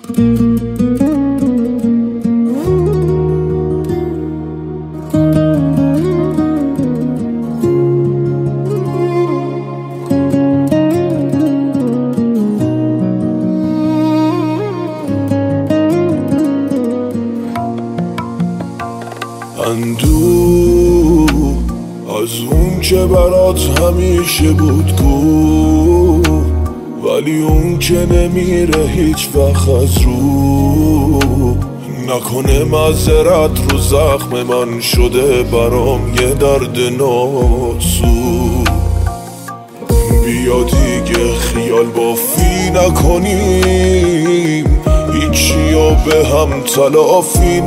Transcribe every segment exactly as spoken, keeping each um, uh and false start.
اندوه از اون که برات همیشه بود کو، ولی اون که نمیره هیچ وقت از رو. نکنه معذرت رو زخم من شده برام یه درد ناسو. بیا دیگه خیال بافی نکنیم، هیچیو به هم تلافی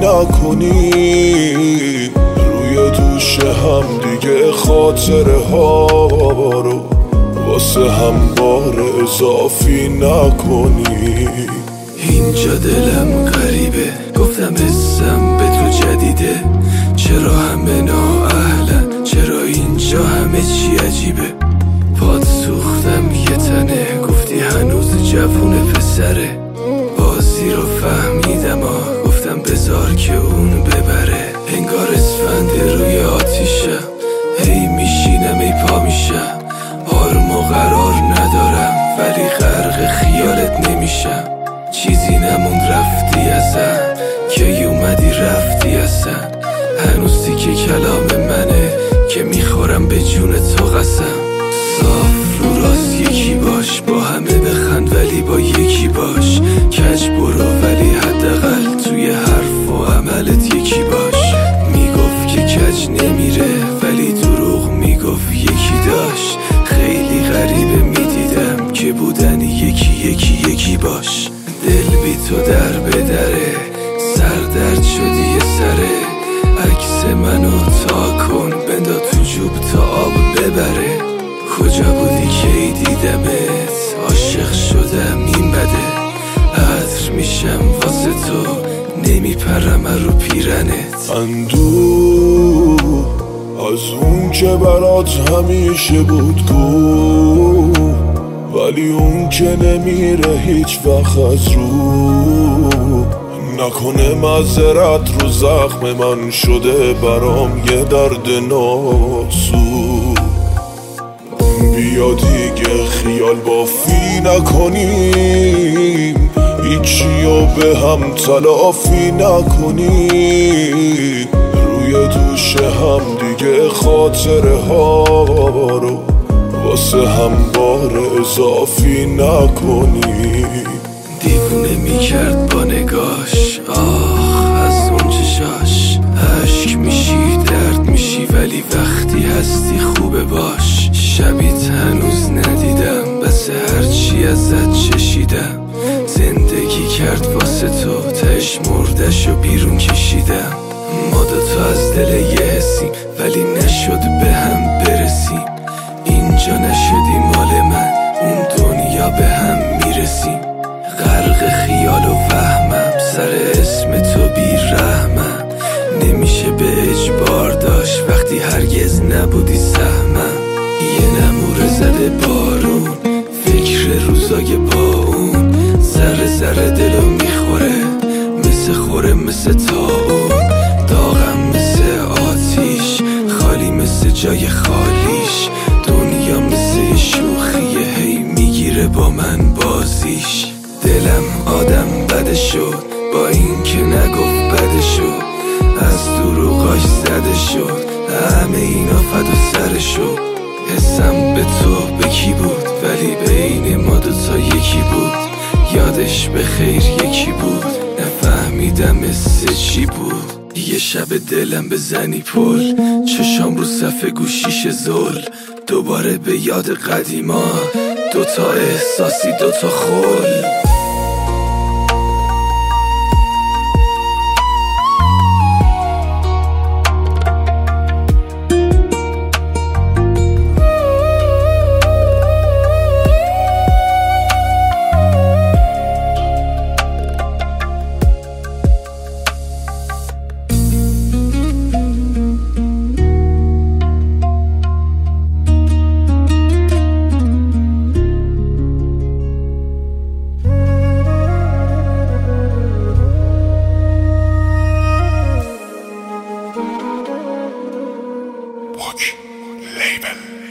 نکنیم. روی دوش هم دیگه خاطره ها رو واسه هم بار اضافی نکنیم. اینجا دلم غریبه، گفتم اسم به تو جدیده. چرا همه نااهلن، چرا اینجا همه چی عجیبه. پاد سوختم یه تنه، گفتی هنوز جوونه پسره. بازی رو فهمیدم آه، گفتم بذار که اون ببره. انگار اسفند روی آتیشم، هی میشینم ای پا میشم. آروم و قرار ندارم ولی غرق خیالت نمیشم. چیزی نموند رفتی ازم، که اومدی رفتی ازم. هنوز تیکه کلام منه که میخورم به جون تو قسم. صاف رو راست یکی باش، با همه بخند ولی با یکی باش. کج برو ولی حداقل توی حرف و عملت یکی باش. میگفت که کج نمیره ولی دروغ میگفت یکی داشت. خیلی غریبه میدیدم که بودن یکی یکی یکی باش. دل بی تو در بدره، سر درد شدی یه سره. عکس منو تا کن بندا تو جوب تا آب ببره. کجا بودی که دیدمت، عاشق شدم این بده. عطر میشم واسه تو، نمیپرم رو پیرنت. اندوه از اون که برات همیشه بود کو، ولی اون که نمیره هیچ وقت از رو. نکنه معذرت رو زخم من شده برام یه درد ناسو. بیا دیگه خیال بافی نکنیم، هیچیو به هم تلافی نکنیم. روی دوش هم دیگه خاطره ها رو واسه هم بار اضافی نکنیم. دیوونه میکرد با نگاش، آخ از اون چشاش. عشق میشی درد میشی ولی وقتی هستی خوبه باش. شبیت هنوز ندیدم بس هرچی ازت چشیدم. زندگی کرد واسه تو، تش مردش و بیرون کشیدم. ما دوتا از دل یه حسیم ولی نشد به هم برسیم. اینجا نشدی مال من، اون دنیا به هم میرسیم. غرق خیال و وهمم، سر اسم تو بی رحمم. نمیشه به اجبار داشت وقتی هرگز نبودی سهمم. یه نموره زده بارون، فکر روزای با اون. ذره ذره دلو میخوره، مثل خوره مثل تاون. داغم مثل آتیش، خالی مثل جای خالیش. دنیا مثل شوخیه، هی میگیره با من بازیش. دلم آدم بده شد، با این که نگفت بده شد. از دروغاش زده شد، همه اینا فدا سر شد. حسم به تو به کی بود، ولی بین ما دوتا یکی بود. یادش به خیر یکی بود، نفهمیدم مثل چی بود. یه شب دلم بزنی پل، چشام رو صفحه گوشیش زل. دوباره به یاد قدیما، دوتا احساسی دوتا خل. Book Label.